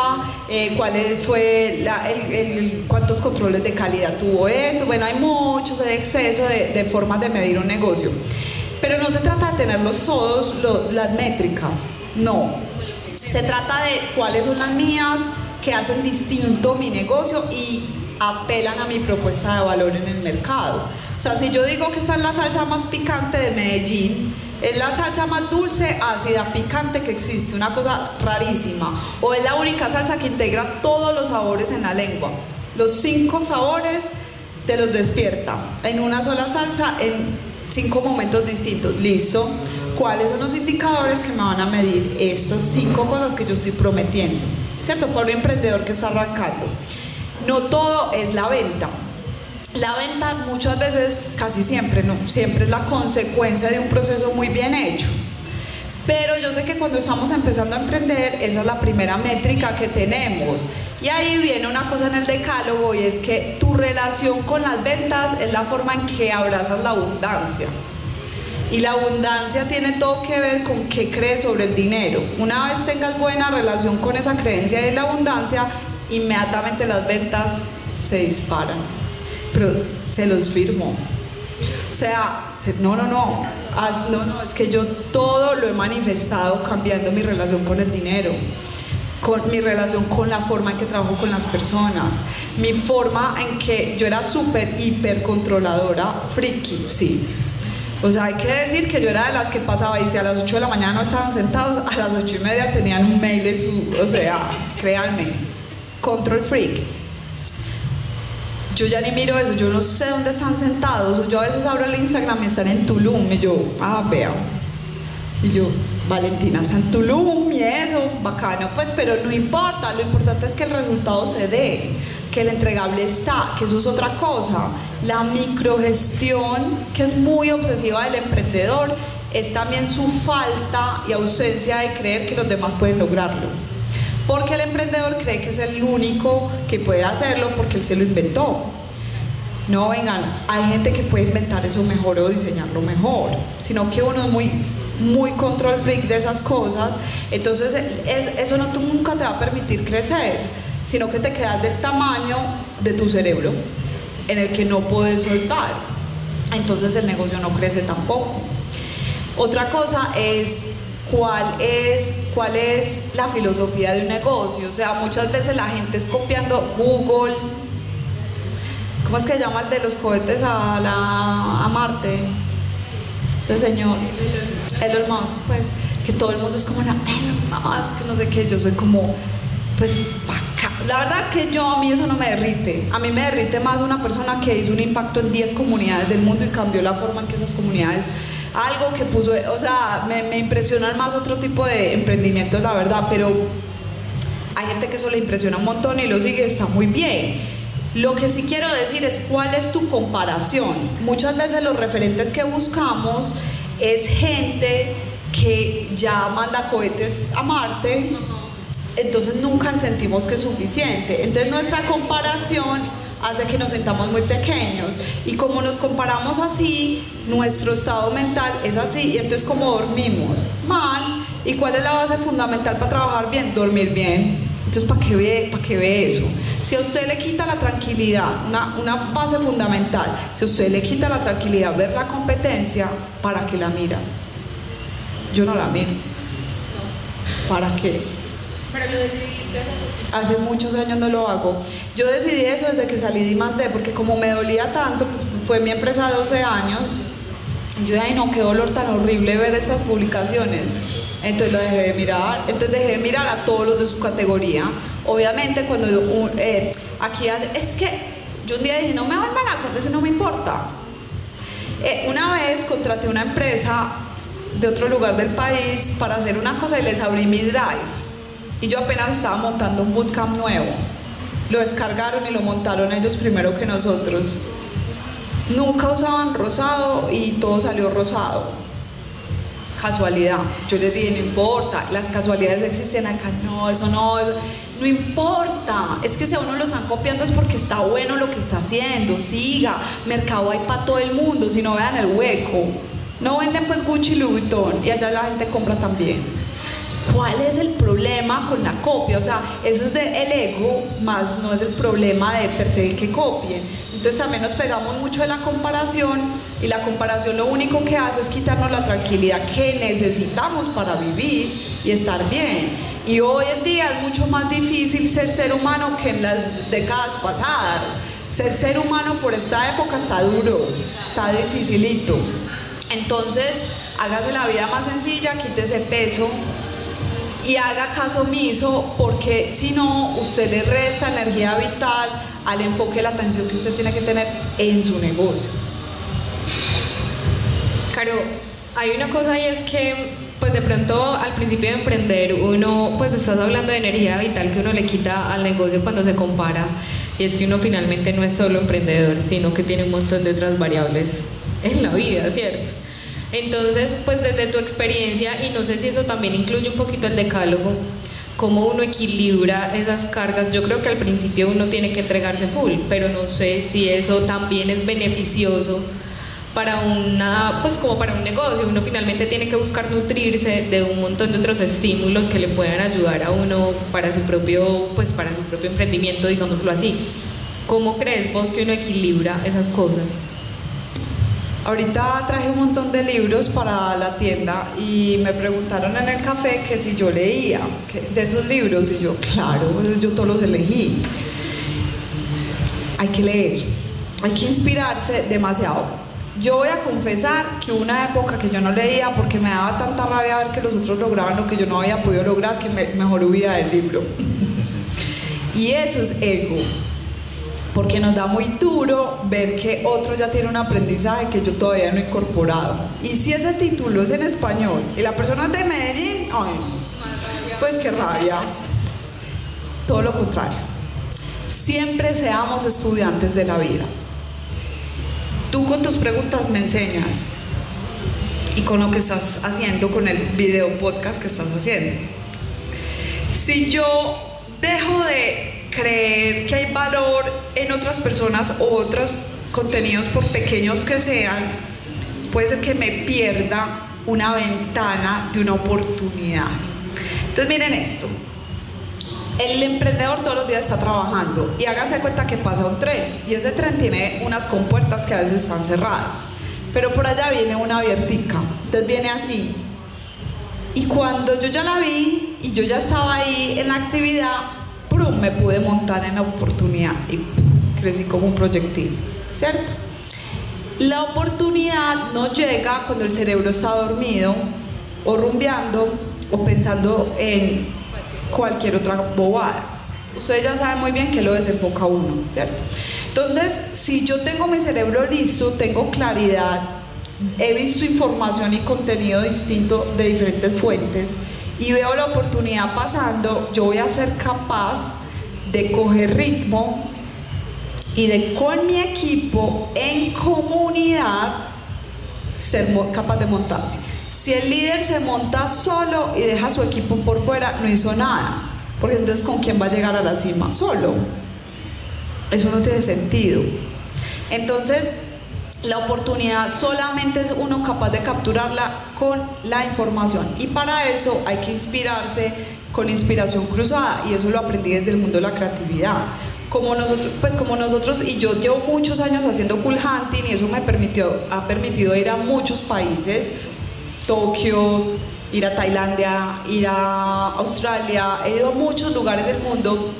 cuántos controles de calidad tuvo eso. Bueno, hay muchos excesos de formas de medir un negocio, pero no se trata de tenerlos todos las métricas, no, se trata de cuáles son las mías que hacen distinto mi negocio y apelan a mi propuesta de valor en el mercado. O sea, si yo digo que esta es la salsa más picante de Medellín, es la salsa más dulce, ácida, picante que existe, una cosa rarísima. O es la única salsa que integra todos los sabores en la lengua. Los 5 sabores te los despierta en una sola salsa en 5 momentos distintos. ¿Listo? ¿Cuáles son los indicadores que me van a medir estas 5 cosas que yo estoy prometiendo? ¿Cierto? Para un emprendedor que está arrancando. No todo es la venta. La venta muchas veces, casi siempre, no, siempre es la consecuencia de un proceso muy bien hecho. Pero yo sé que cuando estamos empezando a emprender, esa es la primera métrica que tenemos. Y ahí viene una cosa en el decálogo, y es que tu relación con las ventas es la forma en que abrazas la abundancia. Y la abundancia tiene todo que ver con qué crees sobre el dinero. Una vez tengas buena relación con esa creencia de la abundancia, inmediatamente las ventas se disparan. Pero se los firmo. O sea, no, es que yo todo lo he manifestado cambiando mi relación con el dinero, con mi relación con la forma en que trabajo con las personas, mi forma en que yo era súper, hiper controladora, friki, sí. O sea, hay que decir que yo era de las que pasaba y si a las 8 de la mañana no estaban sentados, a las 8:30 tenían un mail en su, o sea, créanme, control freak. Yo ya ni miro eso, yo no sé dónde están sentados. Yo a veces abro el Instagram y están en Tulum y yo, vea. Y yo, Valentina está en Tulum y eso, bacano, pues, pero no importa, lo importante es que el resultado se dé, que el entregable está, que eso es otra cosa. La microgestión, que es muy obsesiva del emprendedor, es también su falta y ausencia de creer que los demás pueden lograrlo. Porque el emprendedor cree que es el único que puede hacerlo porque él se lo inventó. No, vengan, hay gente que puede inventar eso mejor o diseñarlo mejor, sino que uno es muy control freak de esas cosas, entonces eso no, tú nunca te va a permitir crecer, sino que te quedas del tamaño de tu cerebro, en el que no puedes soltar, entonces el negocio no crece tampoco. Otra cosa es cuál es la filosofía de un negocio. O sea, muchas veces la gente es copiando Google. ¿Cómo es que llama el de los cohetes a Marte? Este señor, Elon Musk, pues, que todo el mundo es como, no, Elon Musk, que no sé qué, yo soy como, pues, la verdad es que a mí eso no me derrite. A mí me derrite más una persona que hizo un impacto en 10 comunidades del mundo y cambió la forma en que esas comunidades, algo que puso, o sea, me impresionan más otro tipo de emprendimientos, la verdad, pero hay gente que eso le impresiona un montón y lo sigue, está muy bien. Lo que sí quiero decir es cuál es tu comparación. Muchas veces los referentes que buscamos es gente que ya manda cohetes a Marte, entonces nunca sentimos que es suficiente. Entonces nuestra comparación hace que nos sentamos muy pequeños y como nos comparamos así, nuestro estado mental es así y entonces como dormimos mal. ¿Y cuál es la base fundamental para trabajar bien? Dormir bien. Entonces, ¿para qué ve eso? Si a usted le quita la tranquilidad, una base fundamental, si a usted le quita la tranquilidad ver la competencia, ¿para qué la mira? Yo no la miro. ¿Para qué? Pero lo decidiste hace muchos años no lo hago. Yo decidí eso desde que salí de I+D, porque como me dolía tanto, pues fue mi empresa de 12 años, y yo, ay no, qué dolor tan horrible ver estas publicaciones. Entonces lo dejé de mirar, a todos los de su categoría. Obviamente cuando aquí es que yo un día dije, no me vuelvan a contar, eso no me importa. Una vez contraté una empresa de otro lugar del país para hacer una cosa y les abrí mi Drive. Y yo apenas estaba montando un bootcamp nuevo. Lo descargaron y lo montaron ellos primero que nosotros. Nunca usaban rosado y todo salió rosado. Casualidad. Yo les dije, no importa, las casualidades existen acá. No, eso no importa. Es que si a uno lo están copiando es porque está bueno lo que está haciendo. Siga, mercado hay para todo el mundo. Si no, vean el hueco. No venden pues Gucci y Louis Vuitton y allá la gente compra también. ¿Cuál es el problema con la copia? O sea, eso es el ego, más no es el problema de per se que copien. Entonces también nos pegamos mucho de la comparación y la comparación lo único que hace es quitarnos la tranquilidad que necesitamos para vivir y estar bien. Y hoy en día es mucho más difícil ser humano que en las décadas pasadas. Ser humano por esta época está duro, está dificilito. Entonces, hágase la vida más sencilla, quítese peso y haga caso omiso, porque si no, usted le resta energía vital al enfoque de la atención que usted tiene que tener en su negocio. Caro, hay una cosa y es que pues de pronto al principio de emprender uno, pues estás hablando de energía vital que uno le quita al negocio cuando se compara, y es que uno finalmente no es solo emprendedor, sino que tiene un montón de otras variables en la vida, ¿cierto? Entonces, pues desde tu experiencia, y no sé si eso también incluye un poquito el decálogo, cómo uno equilibra esas cargas. Yo creo que al principio uno tiene que entregarse full, pero no sé si eso también es beneficioso para pues como para un negocio. Uno finalmente tiene que buscar nutrirse de un montón de otros estímulos que le puedan ayudar a uno para su propio emprendimiento, digámoslo así. ¿Cómo crees vos que uno equilibra esas cosas? Ahorita traje un montón de libros para la tienda y me preguntaron en el café que si yo leía de esos libros, y yo, claro, yo todos los elegí. Hay que leer, hay que inspirarse demasiado. Yo voy a confesar que hubo una época que yo no leía porque me daba tanta rabia ver que los otros lograban lo que yo no había podido lograr, que mejor hubiera del libro. Y eso es ego. porque nos da muy duro ver que otro ya tiene un aprendizaje que yo todavía no he incorporado. Y si ese título es en español y la persona es de Medellín, ay, pues qué rabia. Todo lo contrario. Siempre seamos estudiantes de la vida. Tú con tus preguntas me enseñas y con lo que estás haciendo, con el video podcast que estás haciendo. Si yo dejo de creer que hay valor en otras personas o otros contenidos, por pequeños que sean, puede ser que me pierda una ventana de una oportunidad. Entonces miren esto, el emprendedor todos los días está trabajando y háganse cuenta que pasa un tren y ese tren tiene unas compuertas que a veces están cerradas, pero por allá viene una abiertica, entonces viene así. Y cuando yo ya la vi y yo ya estaba ahí en la actividad, ¡prum!, me pude montar en la oportunidad y crecí como un proyectil, ¿cierto? La oportunidad no llega cuando el cerebro está dormido o rumbeando o pensando en cualquier otra bobada. Ustedes ya saben muy bien que lo desenfoca uno, ¿cierto? Entonces, si yo tengo mi cerebro listo, tengo claridad, he visto información y contenido distinto de diferentes fuentes y veo la oportunidad pasando, yo voy a ser capaz de coger ritmo y de con mi equipo en comunidad ser capaz de montarme. Si el líder se monta solo y deja a su equipo por fuera, no hizo nada, porque entonces ¿con quién va a llegar a la cima? Solo. Eso no tiene sentido. Entonces la oportunidad solamente es uno capaz de capturarla con la información y para eso hay que inspirarse con inspiración cruzada y eso lo aprendí desde el mundo de la creatividad. Como nosotros y yo llevo muchos años haciendo cool hunting y eso ha permitido ir a muchos países, Tokio, ir a Tailandia, ir a Australia, he ido a muchos lugares del mundo.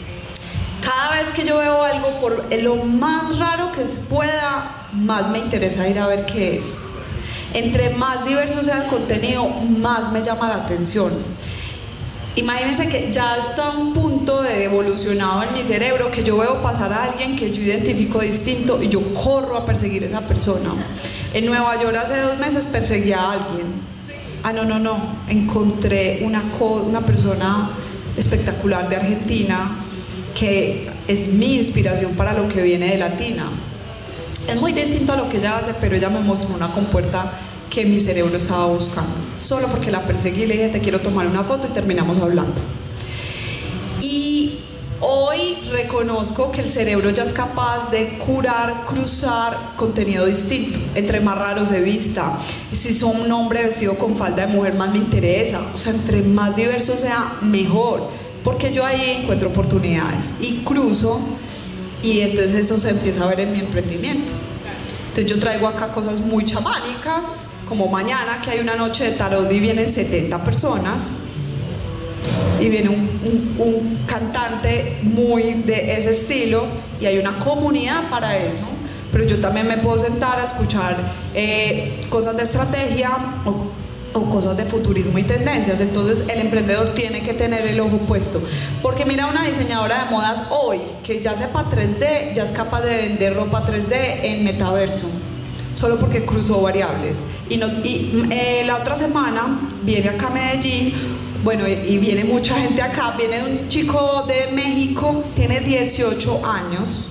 Cada vez que yo veo algo por lo más raro que pueda, más me interesa ir a ver qué es. Entre más diverso sea el contenido, más me llama la atención. Imagínense que ya está un punto de evolucionado en mi cerebro que yo veo pasar a alguien que yo identifico distinto y yo corro a perseguir a esa persona. En Nueva York hace 2 meses perseguí a alguien. No, encontré una persona espectacular de Argentina que es mi inspiración para lo que viene de Latina. Es muy distinto a lo que ella hace, pero ella me mostró una compuerta que mi cerebro estaba buscando. Solo porque la perseguí, le dije, te quiero tomar una foto y terminamos hablando. Y hoy reconozco que el cerebro ya es capaz de cruzar contenido distinto. Entre más raro se vista, si son un hombre vestido con falda de mujer, más me interesa. O sea, entre más diverso sea, mejor. Porque yo ahí encuentro oportunidades y cruzo y entonces eso se empieza a ver en mi emprendimiento. Entonces yo traigo acá cosas muy chamánicas, como mañana que hay una noche de tarot y vienen 70 personas y viene un cantante muy de ese estilo y hay una comunidad para eso, pero yo también me puedo sentar a escuchar cosas de estrategia o cosas de futurismo y tendencias. Entonces el emprendedor tiene que tener el ojo puesto, porque mira, una diseñadora de modas hoy que ya sepa 3D, ya es capaz de vender ropa 3D en metaverso, solo porque cruzó variables. Y la otra semana viene acá a Medellín, bueno, y viene mucha gente acá, viene un chico de México, tiene 18 años,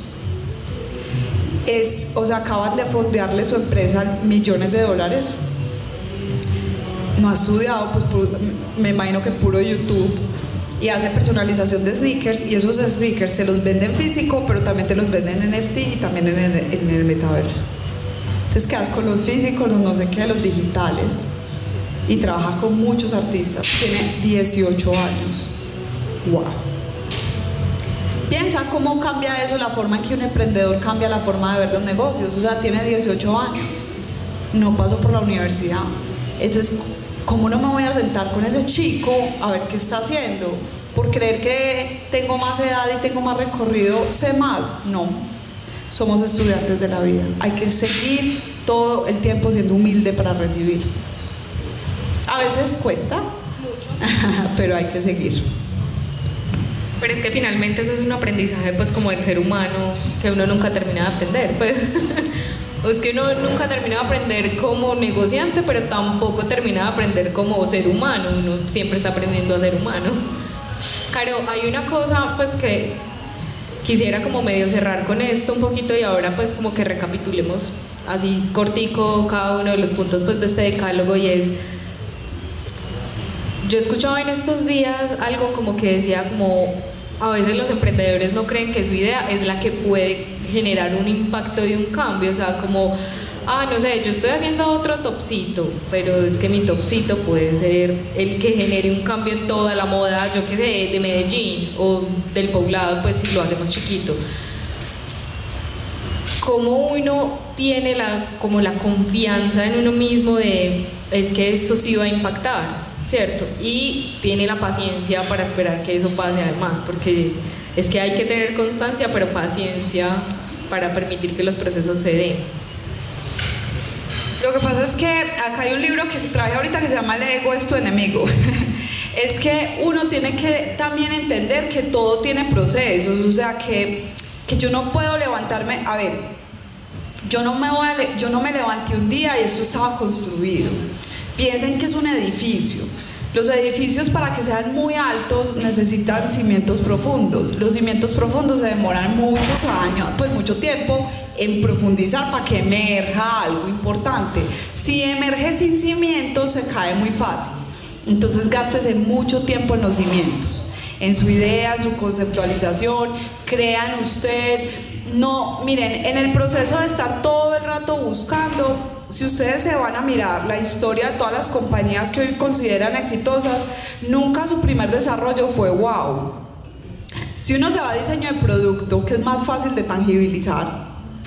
acaban de fondearle su empresa millones de dólares. No ha estudiado, pues me imagino que puro YouTube, y hace personalización de sneakers y esos sneakers se los venden físico, pero también te los venden en NFT y también en el metaverso. Entonces quedas con los físicos, los no sé qué, los digitales, y trabaja con muchos artistas. Tiene 18 años. ¡Wow! Piensa cómo cambia eso la forma en que un emprendedor cambia la forma de ver los negocios. O sea, tiene 18 años, no pasó por la universidad. Entonces, ¿cómo no me voy a sentar con ese chico a ver qué está haciendo? Por creer que tengo más edad y tengo más recorrido, sé más. No, somos estudiantes de la vida. Hay que seguir todo el tiempo siendo humilde para recibir. A veces cuesta mucho, pero hay que seguir. Pero es que finalmente eso es un aprendizaje pues como del ser humano que uno nunca termina de aprender, pues. Es que uno nunca termina de aprender como negociante, pero tampoco termina de aprender como ser humano, uno siempre está aprendiendo a ser humano. Caro, hay una cosa pues que quisiera como medio cerrar con esto un poquito y ahora pues como que recapitulemos así cortico cada uno de los puntos pues de este decálogo, y es, yo escuchaba en estos días algo como que decía como a veces los emprendedores no creen que su idea es la que puede generar un impacto y un cambio, o sea, como, no sé, yo estoy haciendo otro topcito, pero es que mi topcito puede ser el que genere un cambio en toda la moda, yo qué sé, de Medellín o del poblado, pues si lo hacemos chiquito. ¿Cómo uno tiene como la confianza en uno mismo de, es que esto sí va a impactar, ¿cierto? Y tiene la paciencia para esperar que eso pase además, porque es que hay que tener constancia, pero paciencia para permitir que los procesos se den. Lo que pasa es que acá hay un libro que traje ahorita que se llama El ego es tu enemigo. Es que uno tiene que también entender que todo tiene procesos, o sea que yo no puedo levantarme, a ver, yo no me levanté un día y esto estaba construido. Piensen que es un edificio. Los edificios, para que sean muy altos, necesitan cimientos profundos. Los cimientos profundos se demoran muchos años, pues mucho tiempo en profundizar para que emerja algo importante. Si emerge sin cimientos, se cae muy fácil. Entonces gástese mucho tiempo en los cimientos, en su idea, en su conceptualización, crean usted. No, miren, en el proceso de estar todo el rato buscando, si ustedes se van a mirar la historia de todas las compañías que hoy consideran exitosas, nunca su primer desarrollo fue wow. Si uno se va a diseño de producto, que es más fácil de tangibilizar,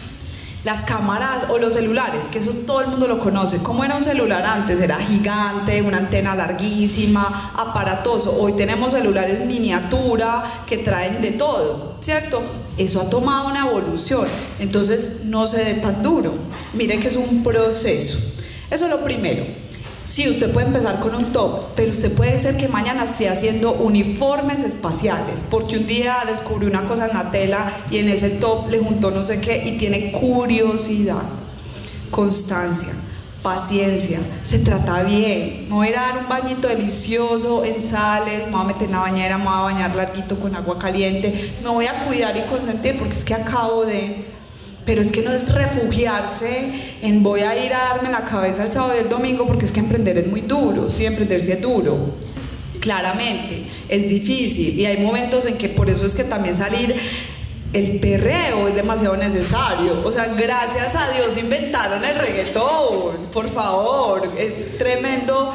las cámaras o los celulares, que eso todo el mundo lo conoce. ¿Cómo era un celular antes? Era gigante, una antena larguísima, aparatoso. Hoy tenemos celulares miniatura que traen de todo, ¿cierto? Eso ha tomado una evolución, entonces no se dé tan duro. Mire que es un proceso. Eso es lo primero. Sí, usted puede empezar con un top, pero usted puede ser que mañana esté haciendo uniformes espaciales, porque un día descubrió una cosa en la tela y en ese top le juntó no sé qué y tiene curiosidad, constancia, paciencia, se trata bien. Me voy a ir a dar un bañito delicioso en sales, me voy a meter en la bañera, me voy a bañar larguito con agua caliente, me voy a cuidar y consentir porque es que acabo de... Pero es que no es refugiarse en voy a ir a darme la cabeza el sábado y el domingo, porque es que emprender es muy duro, sí, emprender sí es duro, claramente, es difícil y hay momentos en que por eso es que también salir el perreo es demasiado necesario. O sea, gracias a Dios inventaron el reggaetón, por favor, es tremendo,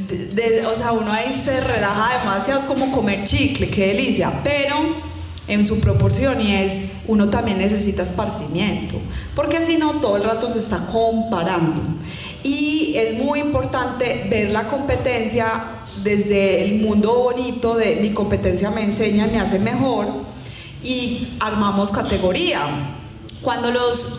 o sea, uno ahí se relaja demasiado, es como comer chicle, qué delicia, pero en su proporción, y es, uno también necesita esparcimiento, porque si no todo el rato se está comparando, y es muy importante ver la competencia desde el mundo bonito de mi competencia me enseña, me hace mejor, y armamos categoría. Cuando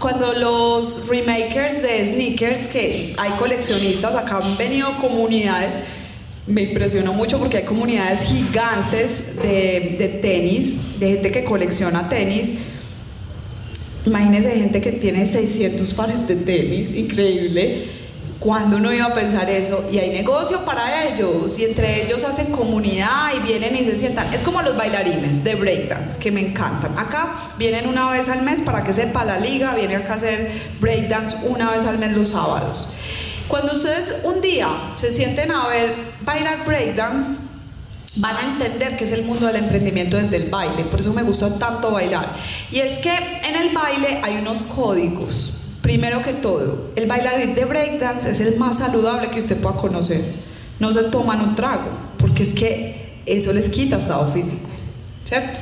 los remakers de sneakers, que hay coleccionistas, acá han venido comunidades, me impresionó mucho porque hay comunidades gigantes de tenis, de gente que colecciona tenis. Imagínense gente que tiene 600 pares de tenis, increíble. ¿Cuándo uno iba a pensar eso? Y hay negocio para ellos, y entre ellos hacen comunidad y vienen y se sientan. Es como los bailarines de breakdance, que me encantan. Acá vienen una vez al mes, para que sepa la liga, viene acá a hacer breakdance una vez al mes los sábados. Cuando ustedes un día se sienten a ver bailar breakdance, van a entender que es el mundo del emprendimiento desde el baile. Por eso me gusta tanto bailar. Y es que en el baile hay unos códigos. Primero que todo, el bailarín de breakdance es el más saludable que usted pueda conocer. No se toman un trago, porque es que eso les quita estado físico, ¿cierto?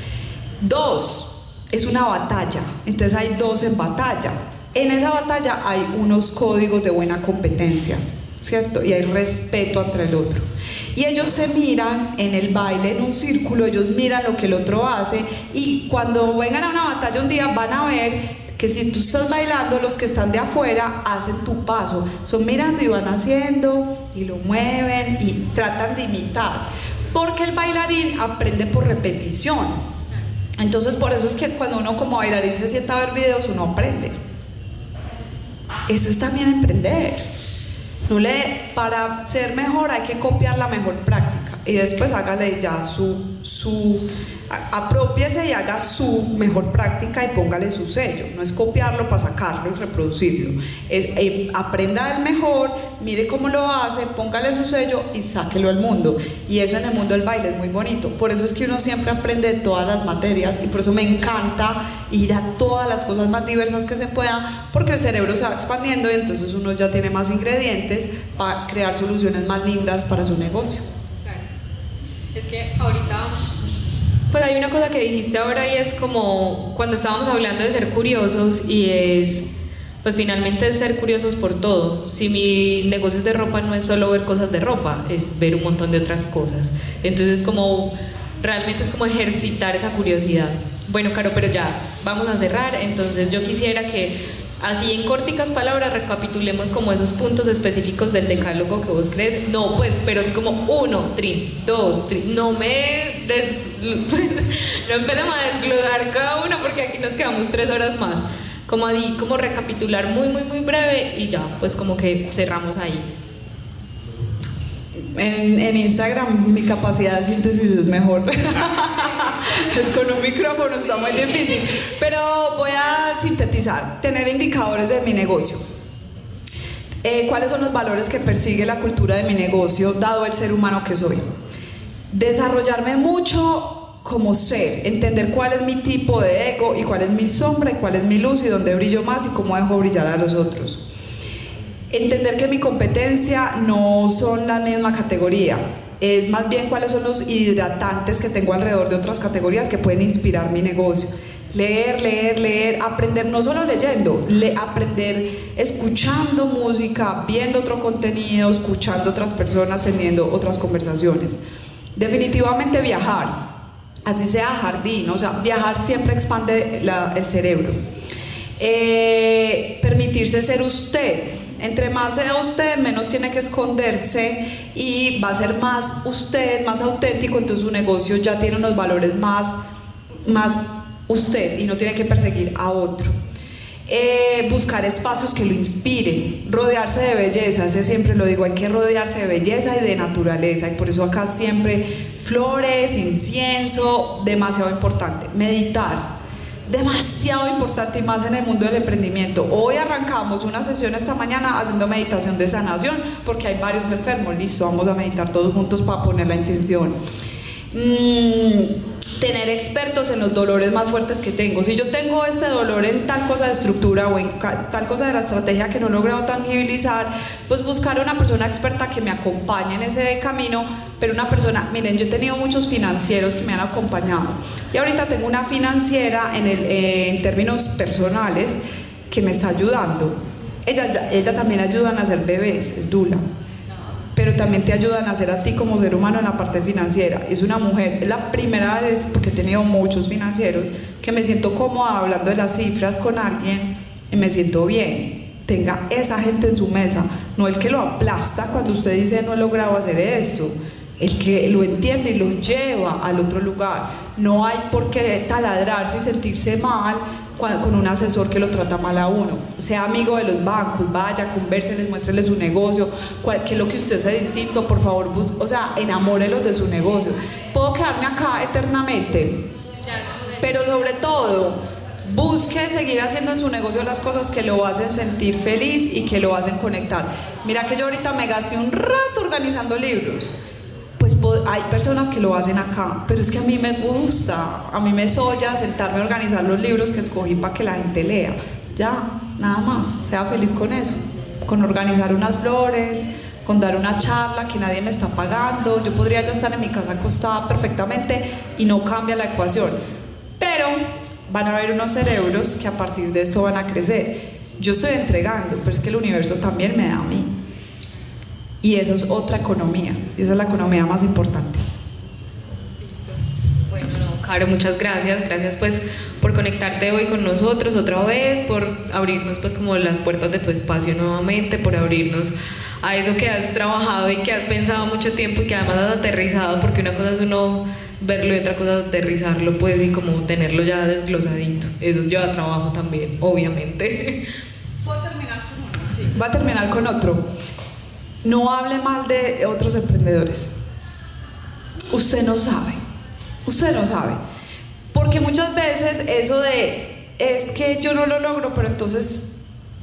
2, es una batalla. Entonces hay 2 en batalla. En esa batalla hay unos códigos de buena competencia, ¿cierto? Y hay respeto entre el otro. Y ellos se miran en el baile, en un círculo, ellos miran lo que el otro hace, y cuando vengan a una batalla un día van a ver que si tú estás bailando, los que están de afuera hacen tu paso, son mirando y van haciendo, y lo mueven, y tratan de imitar. porque el bailarín aprende por repetición. Entonces por eso es que cuando uno como bailarín se sienta a ver videos, uno aprende. Eso es también aprender. Para ser mejor hay que copiar la mejor práctica y después hágale ya apropiese y haga su mejor práctica y póngale su sello. No es copiarlo para sacarlo y reproducirlo, es aprenda del mejor, mire cómo lo hace, póngale su sello y sáquelo al mundo. Y eso en el mundo del baile es muy bonito. Por eso es que uno siempre aprende de todas las materias y por eso me encanta ir a todas las cosas más diversas que se puedan, porque el cerebro se va expandiendo y entonces uno ya tiene más ingredientes para crear soluciones más lindas para su negocio. Claro. Es que ahorita pues hay una cosa que dijiste ahora y es como cuando estábamos hablando de ser curiosos, y es pues finalmente es ser curiosos por todo. Si mi negocio es de ropa, no es solo ver cosas de ropa, es ver un montón de otras cosas. Entonces como realmente es como ejercitar esa curiosidad. Bueno, Caro, pero ya vamos a cerrar, entonces yo quisiera que así en corticas palabras recapitulemos como esos puntos específicos del decálogo que vos crees. No, pues, pero así como 1, 2, no empecemos a desglosar cada uno porque aquí nos quedamos 3 horas más. Como ahí, como recapitular muy breve y ya, pues como que cerramos ahí. En Instagram mi capacidad de síntesis es mejor. Con un micrófono está muy difícil, pero voy a sintetizar. Tener indicadores de mi negocio. ¿Cuáles son los valores que persigue la cultura de mi negocio dado el ser humano que soy? Desarrollarme mucho como ser, entender cuál es mi tipo de ego y cuál es mi sombra y cuál es mi luz y dónde brillo más y cómo dejo brillar a los otros. Entender que mi competencia no son la misma categoría, es más bien cuáles son los hidratantes que tengo alrededor de otras categorías que pueden inspirar mi negocio. Leer, aprender no solo leyendo, aprender escuchando música, viendo otro contenido, escuchando otras personas, teniendo otras conversaciones. Definitivamente viajar, así sea jardín, o sea, viajar siempre expande el cerebro. Permitirse ser usted. Entre más sea usted, menos tiene que esconderse y va a ser más usted, más auténtico, entonces su negocio ya tiene unos valores más usted y no tiene que perseguir a otro. Buscar espacios que lo inspiren, rodearse de belleza, ese siempre lo digo, hay que rodearse de belleza y de naturaleza y por eso acá siempre flores, incienso, demasiado importante. Meditar, demasiado importante y más en el mundo del emprendimiento. Hoy arrancamos una sesión esta mañana haciendo meditación de sanación porque hay varios enfermos, listo, vamos a meditar todos juntos para poner la intención. Tener expertos en los dolores más fuertes que tengo. Si yo tengo este dolor en tal cosa de estructura o en tal cosa de la estrategia que no he logrado tangibilizar, pues buscar a una persona experta que me acompañe en ese camino, pero una persona, miren, yo he tenido muchos financieros que me han acompañado y ahorita tengo una financiera en términos personales que me está ayudando. Ella también ayuda a nacer bebés, es dula, pero también te ayudan a nacer a ti como ser humano en la parte financiera. Es una mujer, es la primera vez, porque he tenido muchos financieros, que me siento cómoda hablando de las cifras con alguien y me siento bien. Tenga esa gente en su mesa, no el que lo aplasta cuando usted dice no he logrado hacer esto, el que lo entiende y lo lleva al otro lugar. No hay por qué taladrarse y sentirse mal con un asesor que lo trata mal a uno. Sea amigo de los bancos, vaya, convérseles, muéstreles su negocio, que es lo que usted hace distinto, por favor, o sea, enamórelos de su negocio. Puedo quedarme acá eternamente, pero sobre todo, busque seguir haciendo en su negocio las cosas que lo hacen sentir feliz y que lo hacen conectar. Mira que yo ahorita me gasté un rato organizando libros. Pues hay personas que lo hacen acá, pero es que a mí me gusta, a mí me solla sentarme a organizar los libros que escogí para que la gente lea. Ya, nada más, sea feliz con eso, con organizar unas flores, con dar una charla que nadie me está pagando. Yo podría ya estar en mi casa acostada perfectamente y no cambia la ecuación, pero van a haber unos cerebros que a partir de esto van a crecer. Yo estoy entregando, pero es que el universo también me da a mí. Y eso es otra economía, y esa es la economía más importante. Bueno, no, Caro, muchas gracias pues por conectarte hoy con nosotros otra vez, por abrirnos pues como las puertas de tu espacio nuevamente, por abrirnos a eso que has trabajado y que has pensado mucho tiempo y que además has aterrizado, porque una cosa es uno verlo y otra cosa es aterrizarlo, pues, y como tenerlo ya desglosadito. Eso lleva trabajo también, obviamente. ¿Puedo terminar con uno? Sí. Va a terminar con otro. No hable mal de otros emprendedores. Usted no sabe. Usted no sabe. Porque muchas veces eso de, es que yo no lo logro, pero entonces,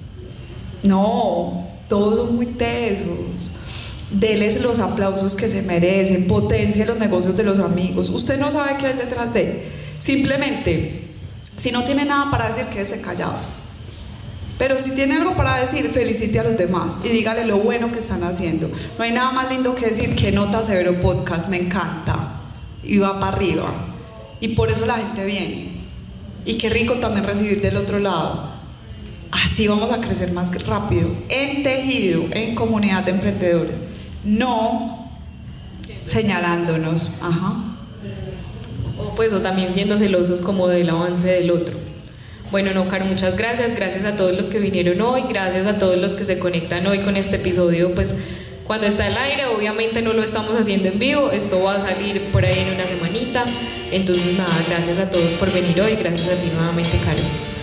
no, todos son muy tesos. Deles los aplausos que se merecen, potencie los negocios de los amigos. Usted no sabe qué hay detrás de. Simplemente, si no tiene nada para decir, quédese callado. Pero si tiene algo para decir, felicite a los demás y dígale lo bueno que están haciendo. No hay nada más lindo que decir, qué nota Severo Podcast, me encanta. Y va para arriba. Y por eso la gente viene. Y qué rico también recibir del otro lado. Así vamos a crecer más rápido, en tejido, en comunidad de emprendedores. No señalándonos. Ajá. O también siendo celosos como del avance del otro. Bueno, no, Caro, muchas gracias. Gracias a todos los que vinieron hoy. Gracias a todos los que se conectan hoy con este episodio. Pues cuando está al aire, obviamente no lo estamos haciendo en vivo. Esto va a salir por ahí en una semanita. Entonces, nada, gracias a todos por venir hoy. Gracias a ti nuevamente, Caro.